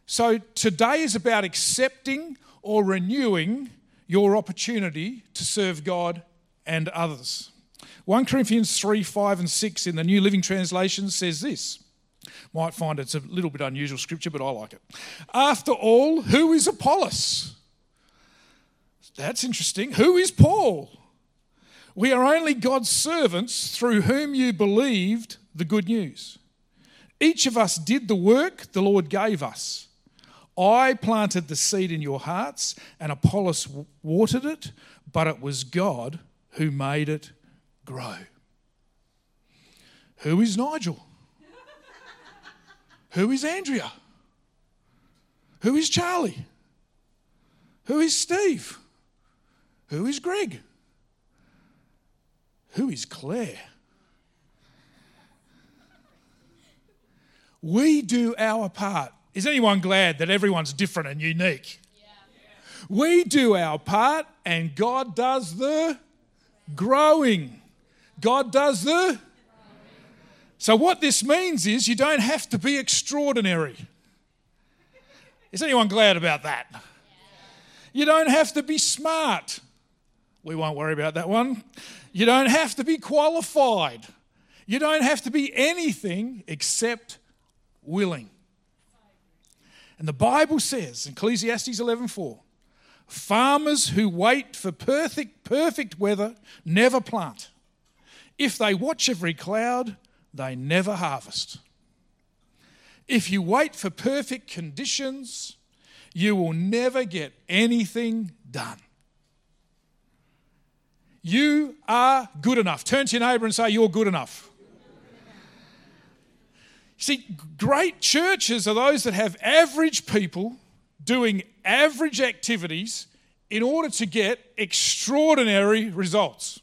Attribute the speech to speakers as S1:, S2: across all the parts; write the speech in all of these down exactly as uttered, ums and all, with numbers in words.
S1: So today is about accepting or renewing your opportunity to serve God and others. First Corinthians three, five and six in the New Living Translation says this. Might find it's a little bit unusual scripture, but I like it. After all, who is Apollos? That's interesting. Who is Paul? We are only God's servants through whom you believed the good news. Each of us did the work the Lord gave us. I planted the seed in your hearts, and Apollos watered it, but it was God who made it grow. Who is Nigel? Who is Andrea? Who is Charlie? Who is Steve? Who is Greg? Who is Claire? We do our part. Is anyone glad that everyone's different and unique? Yeah. We do our part and God does the growing. God does the growing. So what this means is you don't have to be extraordinary. Is anyone glad about that? Yeah. You don't have to be smart. We won't worry about that one. You don't have to be qualified. You don't have to be anything except willing. And the Bible says, in Ecclesiastes eleven four, farmers who wait for perfect, perfect weather never plant. If they watch every cloud, they never harvest. If you wait for perfect conditions, you will never get anything done. You are good enough. Turn to your neighbour and say, you're good enough. See, great churches are those that have average people doing average activities in order to get extraordinary results.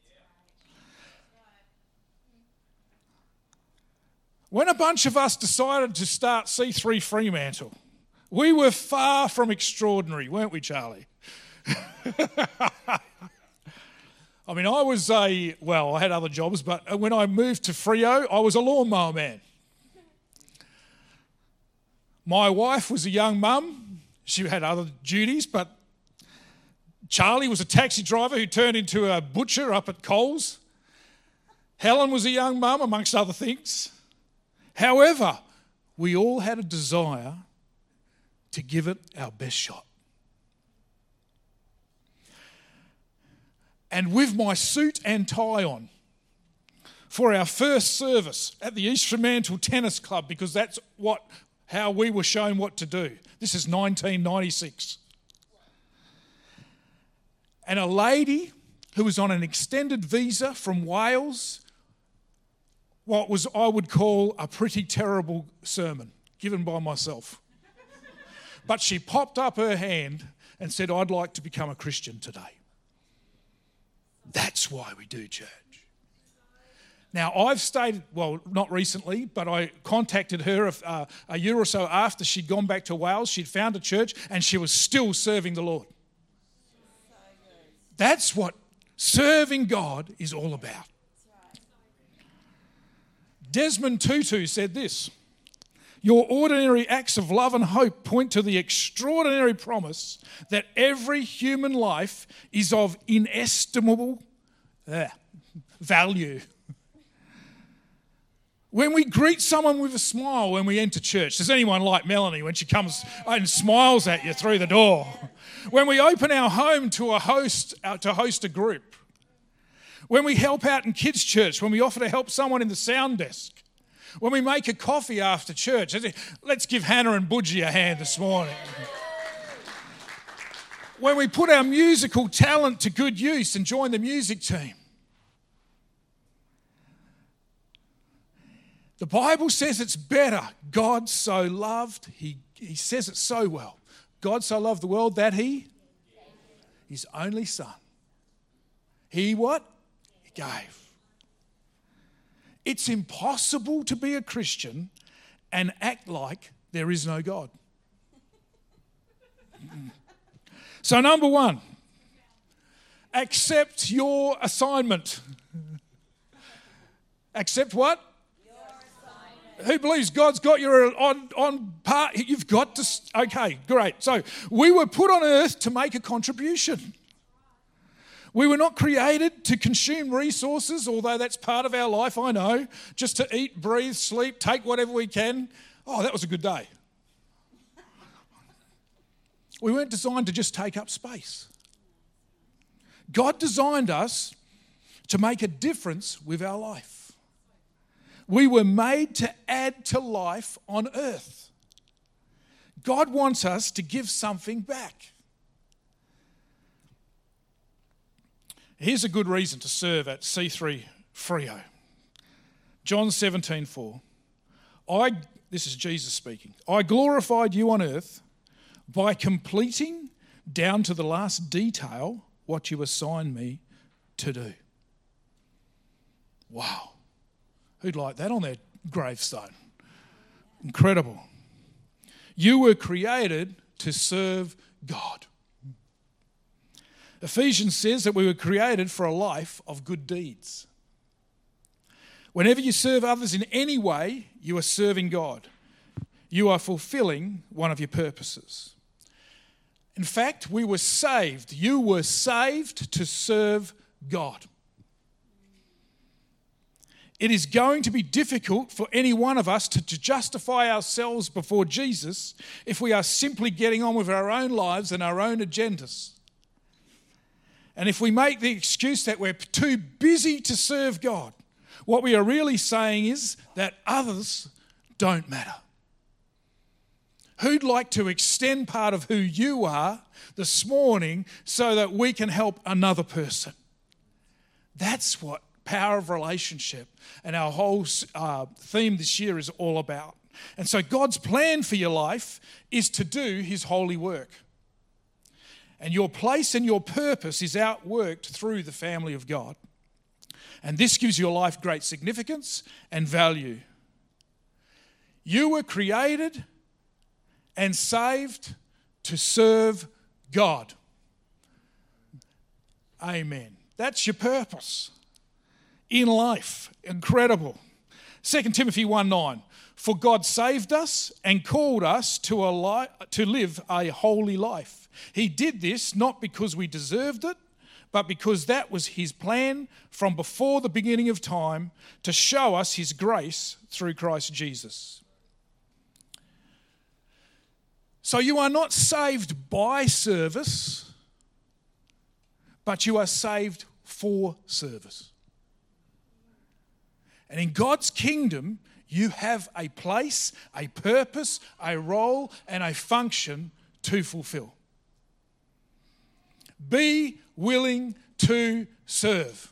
S1: When a bunch of us decided to start C three Fremantle, we were far from extraordinary, weren't we, Charlie? I mean, I was a, well, I had other jobs, but when I moved to Freo, I was a lawnmower man. My wife was a young mum. She had other duties, but Charlie was a taxi driver who turned into a butcher up at Coles. Helen was a young mum, amongst other things. However, we all had a desire to give it our best shot. And with my suit and tie on for our first service at the East Fremantle Tennis Club, because that's what how we were shown what to do. This is nineteen ninety-six. And a lady who was on an extended visa from Wales, what was I would call a pretty terrible sermon given by myself. But she popped up her hand and said, I'd like to become a Christian today. That's why we do church. Now, I've stayed, well, not recently, but I contacted her uh, a year or so after she'd gone back to Wales. She'd found a church and she was still serving the Lord. That's what serving God is all about. Desmond Tutu said this, your ordinary acts of love and hope point to the extraordinary promise that every human life is of inestimable uh, value. When we greet someone with a smile when we enter church, does anyone like Melanie when she comes and smiles at you through the door? When we open our home to a host, uh, to host a group. When we help out in kids' church, when we offer to help someone in the sound desk. When we make a coffee after church. Let's give Hannah and Budgie a hand this morning. When we put our musical talent to good use and join the music team. The Bible says it's better. God so loved, he, he says it so well. God so loved the world that he, his only son. He what? He gave. It's impossible to be a Christian and act like there is no God. So number one, accept your assignment. Accept what? Your assignment. Who believes God's got you on, on part? You've got to, okay, great. So we were put on earth to make a contribution. We were not created to consume resources, although that's part of our life, I know, just to eat, breathe, sleep, take whatever we can. Oh, that was a good day. We weren't designed to just take up space. God designed us to make a difference with our life. We were made to add to life on earth. God wants us to give something back. Here's a good reason to serve at C three Freo. John seventeen four. I, this is Jesus speaking, I glorified you on earth by completing down to the last detail what you assigned me to do. Wow. Who'd like that on their gravestone? Incredible. You were created to serve God. Ephesians says that we were created for a life of good deeds. Whenever you serve others in any way, you are serving God. You are fulfilling one of your purposes. In fact, we were saved. You were saved to serve God. It is going to be difficult for any one of us to, to justify ourselves before Jesus if we are simply getting on with our own lives and our own agendas. And if we make the excuse that we're too busy to serve God, what we are really saying is that others don't matter. Who'd like to extend part of who you are this morning so that we can help another person? That's what power of relationship and our whole uh, theme this year is all about. And so God's plan for your life is to do his holy work. And your place and your purpose is outworked through the family of God. And this gives your life great significance and value. You were created and saved to serve God. Amen. That's your purpose in life. Incredible. Second Timothy one nine. For God saved us and called us to, a li- to live a holy life. He did this not because we deserved it, but because that was his plan from before the beginning of time to show us his grace through Christ Jesus. So you are not saved by service, but you are saved for service. And in God's kingdom, you have a place, a purpose, a role, and a function to fulfill. Be willing to serve.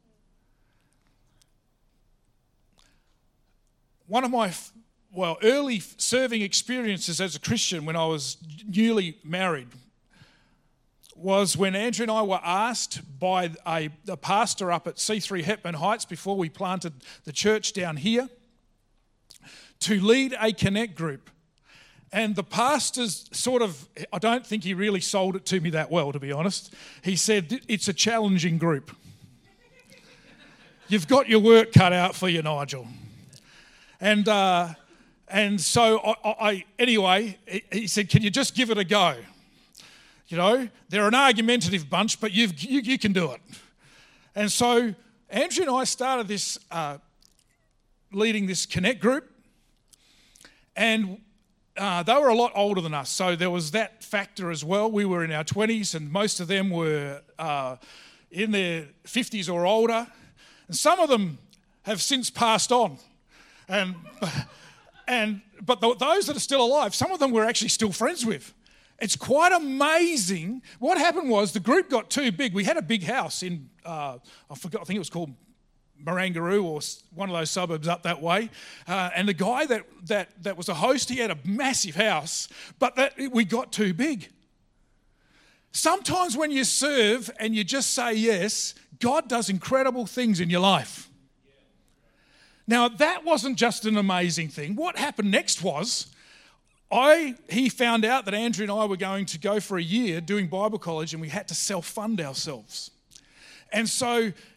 S1: One of my well early serving experiences as a Christian when I was newly married was when Andrew and I were asked by a, a pastor up at C three Hetman Heights before we planted the church down here to lead a connect group. And the pastor's sort of, I don't think he really sold it to me that well, to be honest. He said, it's a challenging group. You've got your work cut out for you, Nigel. And uh, and so, I, I anyway, he said, can you just give it a go? You know, they're an argumentative bunch, but you've, you you can do it. And so Andrew and I started this, uh, leading this connect group. And uh, they were a lot older than us, so there was that factor as well. We were in our twenties, and most of them were uh, in their fifties or older. And some of them have since passed on. And and but th- those that are still alive, some of them we're actually still friends with. It's quite amazing. What happened was the group got too big. We had a big house in, uh, I forgot, I think it was called Marangaroo or one of those suburbs up that way. Uh, and the guy that, that, that was a host, he had a massive house, but that we got too big. Sometimes when you serve and you just say yes, God does incredible things in your life. Now, that wasn't just an amazing thing. What happened next was, I he found out that Andrew and I were going to go for a year doing Bible college, and we had to self-fund ourselves. And so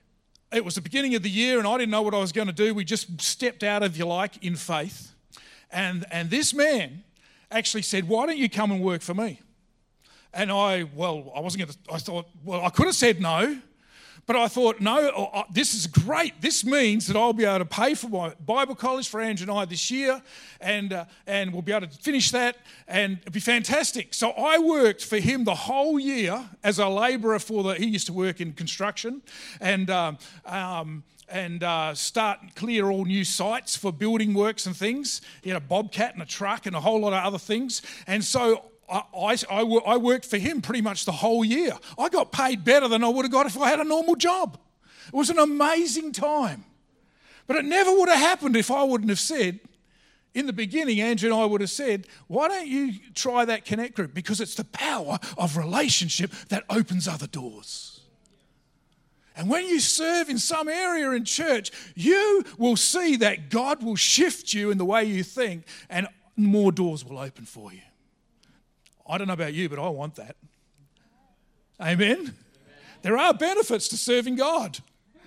S1: it was the beginning of the year and I didn't know what I was going to do. We just stepped out, if you like, in faith. And, and this man actually said, why don't you come and work for me? And I, well, I wasn't going to, I thought, well, I could have said no. But I thought, no, this is great. This means that I'll be able to pay for my Bible college for Andrew and I this year, and uh, and we'll be able to finish that, and it'll be fantastic. So I worked for him the whole year as a labourer for the. He used to work in construction, and um, um, and uh, start and clear all new sites for building works and things. He had a bobcat and a truck and a whole lot of other things, and so. I, I, I worked for him pretty much the whole year. I got paid better than I would have got if I had a normal job. It was an amazing time. But it never would have happened if I wouldn't have said, in the beginning, Andrew and I would have said, why don't you try that Connect group? Because it's the power of relationship that opens other doors. And when you serve in some area in church, you will see that God will shift you in the way you think and more doors will open for you. I don't know about you, but I want that. Amen? Amen. There are benefits to serving God.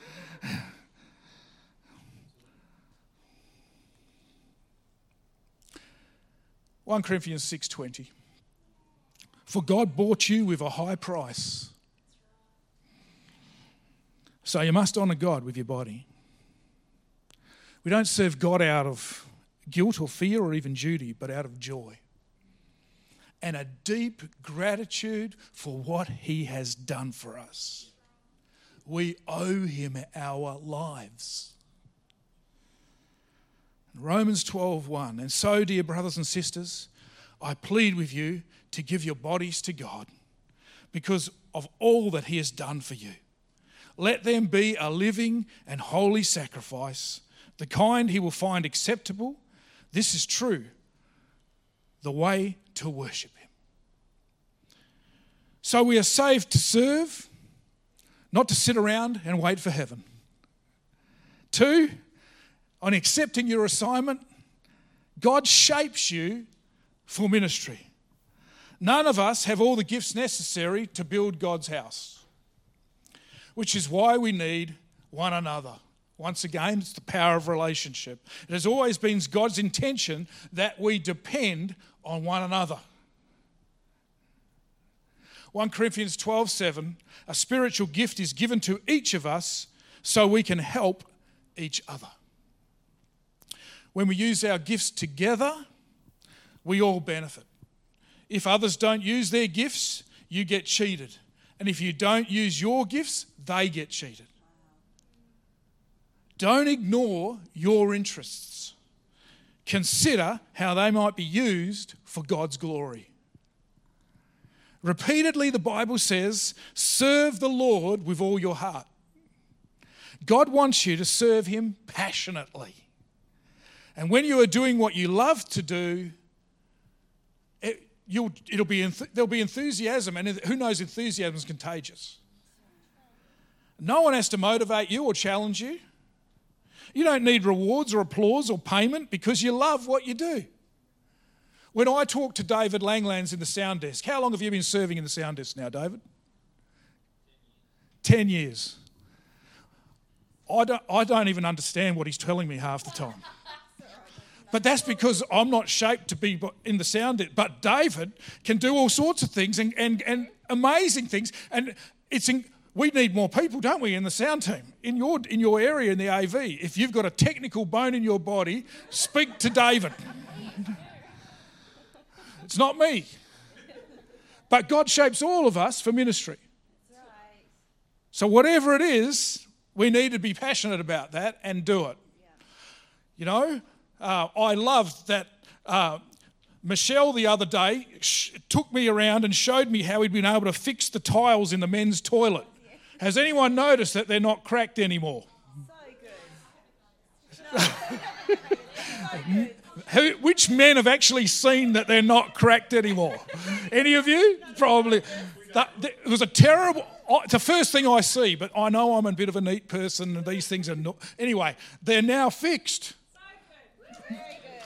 S1: First Corinthians six twenty. For God bought you with a high price. So you must honour God with your body. We don't serve God out of guilt or fear or even duty, but out of joy. And a deep gratitude for what he has done for us. We owe him our lives. Romans twelve one. And so, dear brothers and sisters, I plead with you to give your bodies to God because of all that he has done for you. Let them be a living and holy sacrifice, the kind he will find acceptable. This is true. The way to worship him. So we are saved to serve, not to sit around and wait for heaven. Two, on accepting your assignment, God shapes you for ministry. None of us have all the gifts necessary to build God's house, which is why we need one another. Once again, it's the power of relationship. It has always been God's intention that we depend on one another. First Corinthians twelve seven, a spiritual gift is given to each of us so we can help each other. When we use our gifts together, we all benefit. If others don't use their gifts, you get cheated. And if you don't use your gifts, they get cheated. Don't ignore your interests. Consider how they might be used for God's glory. Repeatedly, the Bible says, serve the Lord with all your heart. God wants you to serve him passionately. And when you are doing what you love to do, it, you'll, it'll be there'll be enthusiasm, and who knows, enthusiasm is contagious. No one has to motivate you or challenge you. You don't need rewards or applause or payment because you love what you do. When I talk to David Langlands in the sound desk, how long have you been serving in the sound desk now, David? Ten years. I don't, I don't even understand what he's telling me half the time. But that's because I'm not shaped to be in the sound desk. But David can do all sorts of things and, and, and amazing things. And it's in, we need more people, don't we, in the sound team, in your in your area in the A V. If you've got a technical bone in your body, speak to David. It's not me. But God shapes all of us for ministry. So whatever it is, we need to be passionate about that and do it. You know, uh, I loved that uh, Michelle the other day sh- took me around and showed me how he'd been able to fix the tiles in the men's toilet. Has anyone noticed that they're not cracked anymore? So good. So good. Who, which men have actually seen that they're not cracked anymore? Any of you? Probably. That, that, it was a terrible... It's the first thing I see, but I know I'm a bit of a neat person and these things are not... Anyway, they're now fixed. Very good.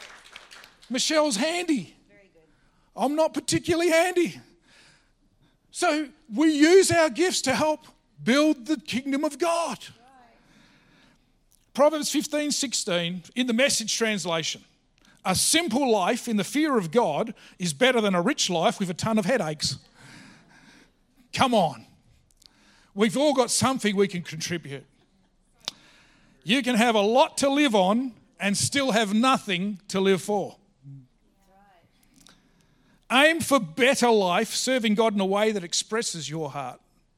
S1: Michelle's handy. Very good. I'm not particularly handy. So we use our gifts to help build the kingdom of God. Right. Proverbs fifteen sixteen in the Message translation. A simple life in the fear of God is better than a rich life with a ton of headaches. Come on. We've all got something we can contribute. You can have a lot to live on and still have nothing to live for. Aim for better life, serving God in a way that expresses your heart.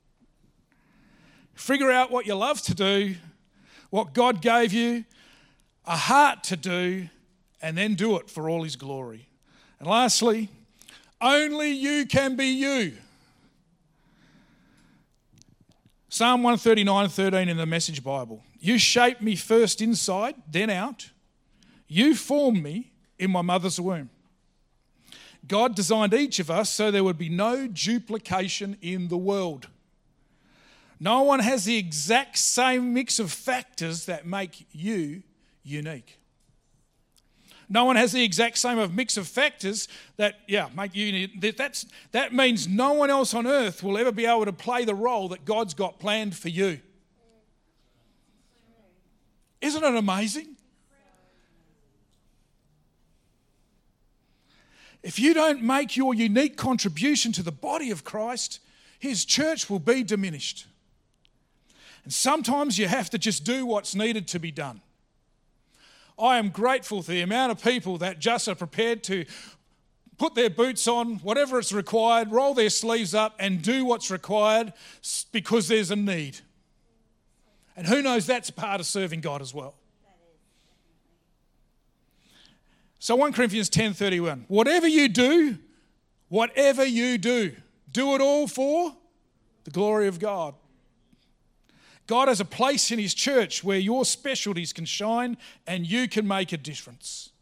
S1: Figure out what you love to do, what God gave you, a heart to do, and then do it for all his glory. And lastly, only you can be you. Psalm one thirty-nine thirteen in the Message Bible. You shaped me first inside, then out. You formed me in my mother's womb. God designed each of us so there would be no duplication in the world. No one has the exact same mix of factors that make you unique. No one has the exact same of mix of factors that, yeah, make you unique. That's, that means no one else on earth will ever be able to play the role that God's got planned for you. Isn't it amazing? If you don't make your unique contribution to the body of Christ, his church will be diminished. And sometimes you have to just do what's needed to be done. I am grateful for the amount of people that just are prepared to put their boots on, whatever is required, roll their sleeves up and do what's required because there's a need. And who knows, that's part of serving God as well. So First Corinthians ten thirty-one, whatever you do, whatever you do, do it all for the glory of God. God has a place in his church where your specialties can shine and you can make a difference.